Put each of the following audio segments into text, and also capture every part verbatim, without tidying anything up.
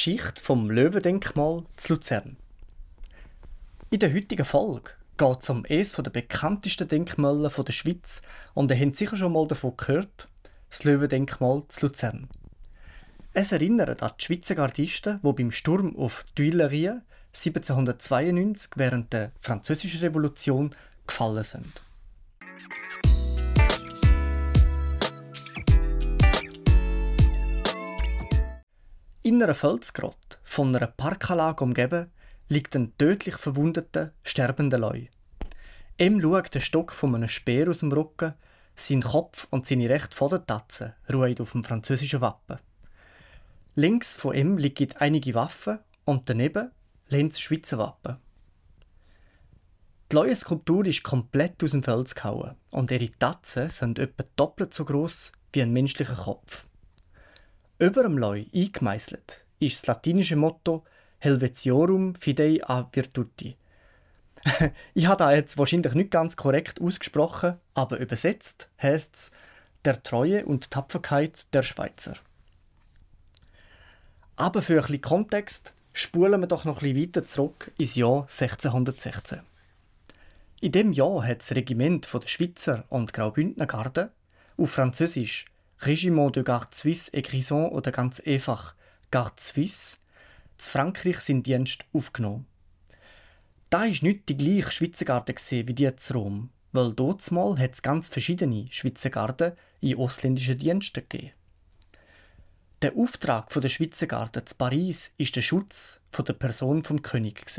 Geschichte vom Löwendenkmal zu Luzern. In der heutigen Folge geht es um eines der bekanntesten Denkmäler der Schweiz und ihr habt sicher schon mal davon gehört, das Löwendenkmal zu Luzern. Es erinnert an die Schweizer Gardisten, die beim Sturm auf die Tuileries siebzehnhundertzweiundneunzig während der Französischen Revolution gefallen sind. In einer Felsgrotte, von einer Parkanlage umgeben, liegt ein tödlich verwundeter, sterbender Leu. Ihm schaut der Stock von einem Speer aus dem Rücken, sein Kopf und seine rechte Vordertatze ruhen auf dem französischen Wappen. Links von ihm liegen einige Waffen und daneben lehnt das Schweizer Wappen. Die Leuenskulptur ist komplett aus dem Fels gehauen und ihre Tatzen sind etwa doppelt so gross wie ein menschlicher Kopf. Über dem Leu eingemeißelt ist das latinische Motto Helvetiorum fidei a virtuti. Ich habe das jetzt wahrscheinlich nicht ganz korrekt ausgesprochen, aber übersetzt heisst es «Der Treue und Tapferkeit der Schweizer». Aber für ein bisschen Kontext spulen wir doch noch ein bisschen weiter zurück ins Jahr sechzehnhundertsechzehn. In diesem Jahr hat das Regiment der Schweizer und Graubündner Garde, auf Französisch Régiment de Garde Suisse et Grisons oder ganz einfach Garde Suisse, zu Frankreich seinen Dienst aufgenommen. Da war nicht die gleiche Schweizer Garde wie die zu Rom, weil dortmal hat es ganz verschiedene Schweizer Garden in ausländischen Diensten gegeben. Der Auftrag der Schweizer Garde zu Paris war der Schutz der Person des Königs.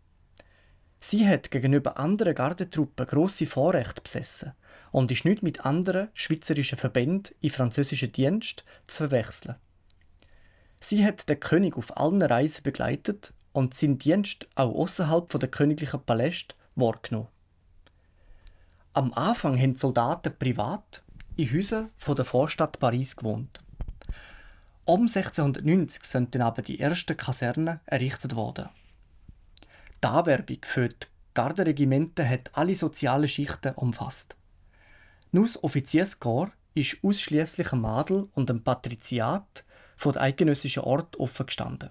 Sie hat gegenüber anderen Gardetruppen grosse Vorrechte besessen und ist nicht mit anderen schweizerischen Verbänden in französischen Dienst zu verwechseln. Sie hat den König auf allen Reisen begleitet und seinen Dienst auch außerhalb der königlichen Paläste wahrgenommen. Am Anfang haben die Soldaten privat in Häusern der Vorstadt Paris gewohnt. Um sechzehnhundertneunzig sind dann aber die ersten Kasernen errichtet worden. Die Anwerbung für die Garderegimenter hat alle sozialen Schichten umfasst. Nur das Offizierskorps ist ausschliesslich einem Adel und einem Patriziat von den eidgenössischen Ort offen gestanden.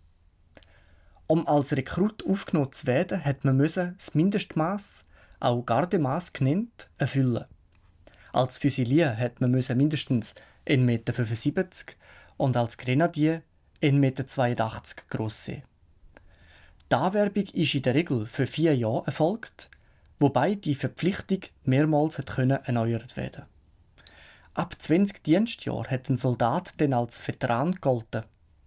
Um als Rekrut aufgenommen zu werden, hat man das Mindestmaß, auch Gardemaß genannt, erfüllen. Als Füsilier hat man mindestens eins Komma fünfundsiebzig Meter und als Grenadier eins Komma zweiundachtzig Meter gross sein. Die Anwerbung ist in der Regel für vier Jahre erfolgt, wobei die Verpflichtung mehrmals erneuert werden konnte. Ab zwanzig Dienstjahren hat ein Soldat dann als Veteran gegolten.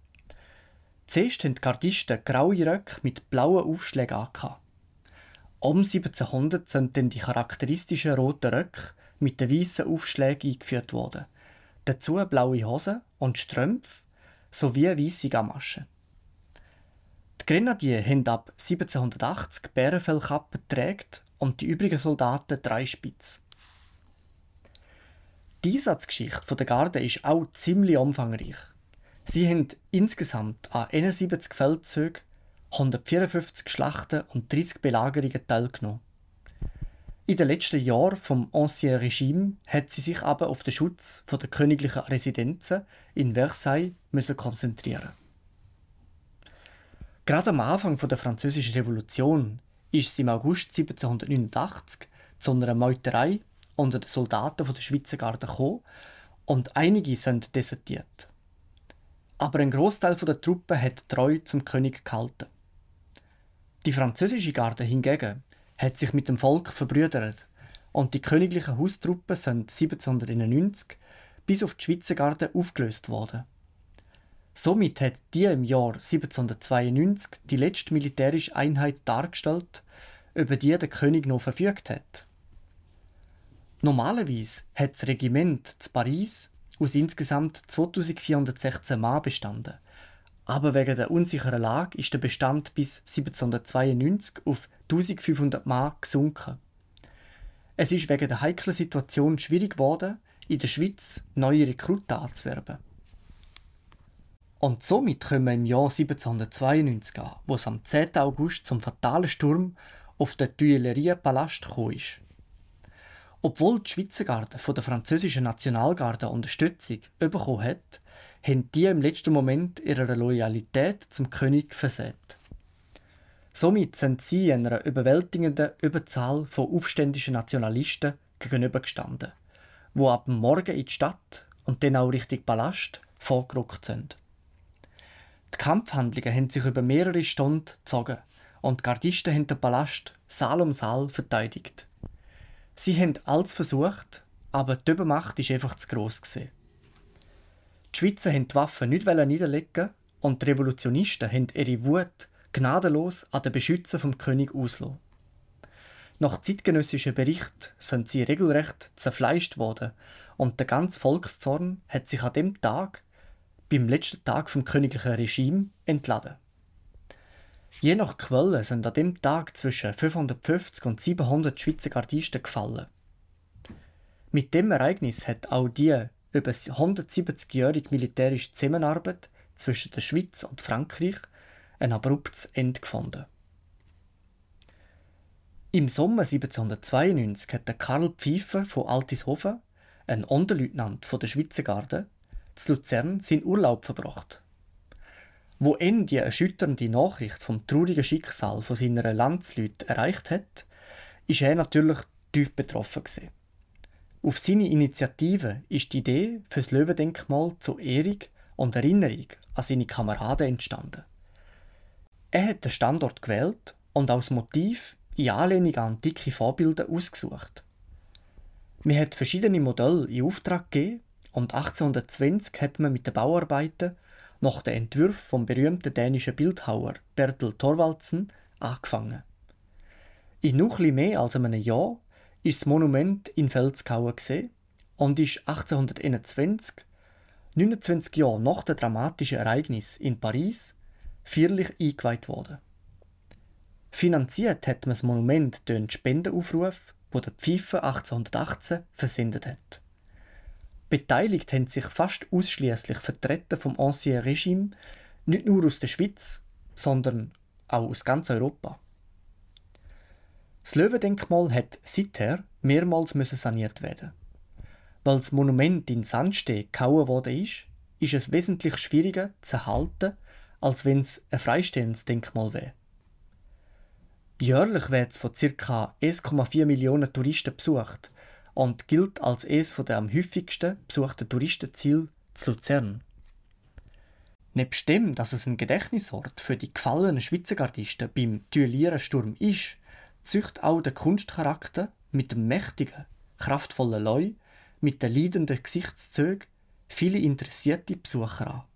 Zuerst hatten die Gardisten graue Röcke mit blauen Aufschlägen an. Um siebzehnhundert sind dann die charakteristischen roten Röcke mit den weißen Aufschlägen eingeführt worden. Dazu blaue Hosen und Strümpfe sowie weisse Gamaschen. Die Grenadier haben ab siebzehnhundertachtzig Bärenfellkappen getragen und die übrigen Soldaten Dreispitz. Die Einsatzgeschichte der Garde ist auch ziemlich umfangreich. Sie haben insgesamt an einundsiebzig Feldzügen, hundertvierundfünfzig Schlachten und dreißig Belagerungen teilgenommen. In den letzten Jahren vom Ancien Regime hat sie sich aber auf den Schutz der königlichen Residenzen in Versailles müssen konzentrieren. Gerade am Anfang der Französischen Revolution ist es im August siebzehnhundertneunundachtzig zu einer Meuterei unter den Soldaten der Schweizer Garde gekommen und einige sind desertiert. Aber ein Großteil der Truppen hat treu zum König gehalten. Die französische Garde hingegen hat sich mit dem Volk verbrüdert und die königlichen Haustruppen sind siebzehnhunderteinundneunzig bis auf die Schweizer Garde aufgelöst worden. Somit hat die im Jahr siebzehnhundertzweiundneunzig die letzte militärische Einheit dargestellt, über die der König noch verfügt hat. Normalerweise hat das Regiment zu Paris aus insgesamt zweitausendvierhundertsechzehn Mann bestanden, aber wegen der unsicheren Lage ist der Bestand bis siebzehnhundertzweiundneunzig auf eintausendfünfhundert Mann gesunken. Es ist wegen der heiklen Situation schwierig geworden, in der Schweiz neue Rekruten anzuwerben. Und somit kommen wir im Jahr siebzehnhundertzweiundneunzig an, wo es am zehnten August zum fatalen Sturm auf den Tuileries-Palast gekommen ist. Obwohl die Schweizer Garde von der französischen Nationalgarde Unterstützung bekommen hat, haben die im letzten Moment ihre Loyalität zum König versät. Somit sind sie einer überwältigenden Überzahl von aufständischen Nationalisten gegenübergestanden, die ab dem Morgen in die Stadt und dann auch Richtung Palast vorgerückt sind. Die Kampfhandlungen haben sich über mehrere Stunden gezogen und die Gardisten haben den Palast Saal um Saal verteidigt. Sie haben alles versucht, aber die Übermacht war einfach zu gross gewesen. Die Schweizer wollten die Waffen nicht niederlegen und die Revolutionisten haben ihre Wut gnadenlos an den Beschützern vom König ausgelassen. Nach zeitgenössischen Berichten sind sie regelrecht zerfleischt worden und der ganze Volkszorn hat sich an dem Tag, beim letzten Tag vom königlichen Regime, entladen. Je nach Quelle sind an dem Tag zwischen fünfhundertfünfzig und siebenhundert Schweizer Gardisten gefallen. Mit dem Ereignis hat auch die über hundertsiebzigjährige militärische Zusammenarbeit zwischen der Schweiz und Frankreich ein abruptes Ende gefunden. Im Sommer siebzehnhundertzweiundneunzig hat Karl Pfeiffer von Altishofen, ein Unterleutnant der Schweizer Garde, zu Luzern seinen Urlaub verbracht. Wo ihn die erschütternde Nachricht vom traurigen Schicksal von seiner Landsleute erreicht hat, ist er natürlich tief betroffen gewesen. Auf seine Initiative ist die Idee für das Löwendenkmal zur Ehrung und Erinnerung an seine Kameraden entstanden. Er hat den Standort gewählt und als Motiv in Anlehnung an antike Vorbilder ausgesucht. Man hat verschiedene Modelle in Auftrag gegeben und achtzehnhundertzwanzig hat man mit den Bauarbeiten nach den Entwürfen vom berühmten dänischen Bildhauer Bertel Thorvaldsen angefangen. In noch etwas mehr als einem Jahr ist das Monument in Felsskauen gesehen und ist achtzehnhunderteinundzwanzig, neunundzwanzig Jahre nach dem dramatischen Ereignis in Paris, feierlich eingeweiht worden. Finanziert hat man das Monument durch einen Spendenaufruf, den der Pfeiffer achtzehnhundertachtzehn versendet hat. Beteiligt haben sich fast ausschließlich Vertreter vom Ancien Regime, nicht nur aus der Schweiz, sondern auch aus ganz Europa. Das Löwendenkmal hat seither mehrmals saniert werden. Weil das Monument in Sandstein gehauen worden ist, ist es wesentlich schwieriger zu erhalten, als wenn es ein freistehendes Denkmal wäre. Jährlich wird es von ca. eins Komma vier Millionen Touristen besucht und gilt als eines der am häufigsten besuchten Touristenziele zu Luzern. Nebst dem, dass es ein Gedächtnisort für die gefallenen Schweizer Gardisten beim Tuilierensturm ist, züchtet auch der Kunstcharakter mit dem mächtigen, kraftvollen Leu, mit den leidenden Gesichtszügen viele interessierte Besucher an.